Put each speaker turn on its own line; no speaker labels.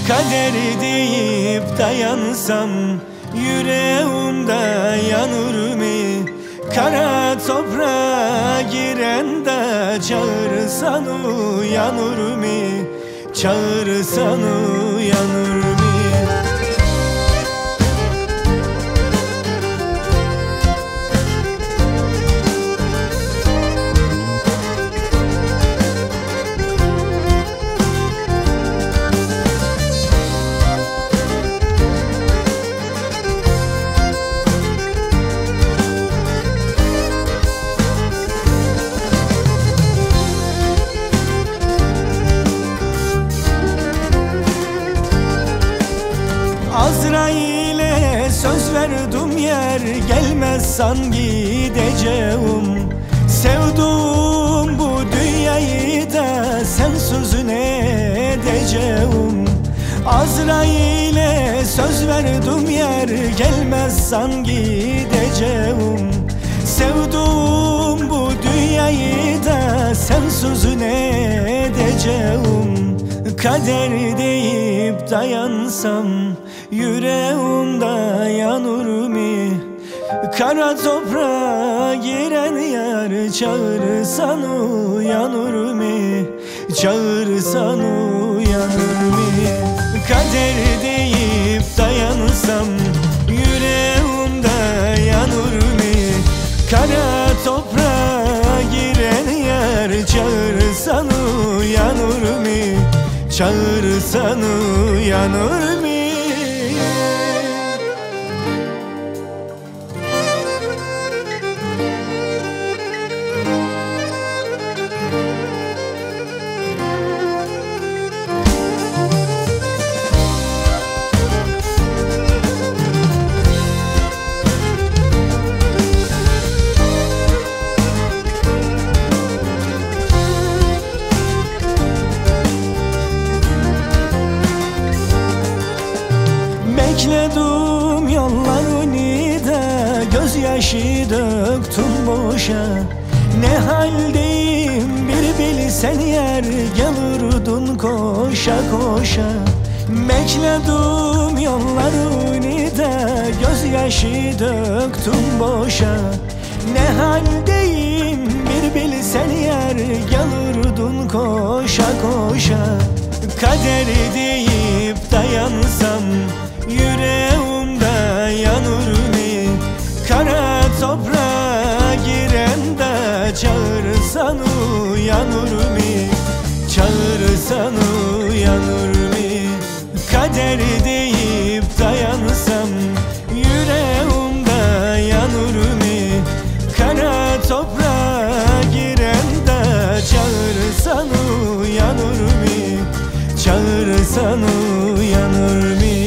Kaderi deyip dayansam yüreğimde yanır mı? Kara toprağa giren de çağırsan uyanır mı? Çağırsan uyanır mı? Azrail'e söz verdim, yer gelmezsen gideceğim. Sevduğum bu dünyayı da sensiz ne edeceğim? Azrail'e söz verdim, yer gelmezsen gideceğim. Sevduğum bu dünyayı da sensiz ne edeceğim? Kader deyip dayansam yüreğimde yanır mı? Kara toprağa giren yar çağırsan uyanır mı? Çağırsan uyanır mı? Kader deyip dayansam yüreğimde yanır mı? Kara toprağa giren yar çağırsan uyanır mı? Çağırsan uyanır mı? Bekledim yollarını da gözyaşı döktüm boşa. Ne haldeyim bir bilsen yer gelirdin koşa koşa. Bekledim yollarını da gözyaşı döktüm boşa. Ne haldeyim bir bilsen yer gelirdin koşa koşa. Kaderi deyip dayansam yüreğimde yanır mı? Kara toprağa giren de çağırsan uyanır mı? Çağırsan uyanır mı? Kaderi deyip dayansam yüreğimde yanır mı? Kara toprağa giren de çağırsan uyanır mı? Çağırsan uyanır mı?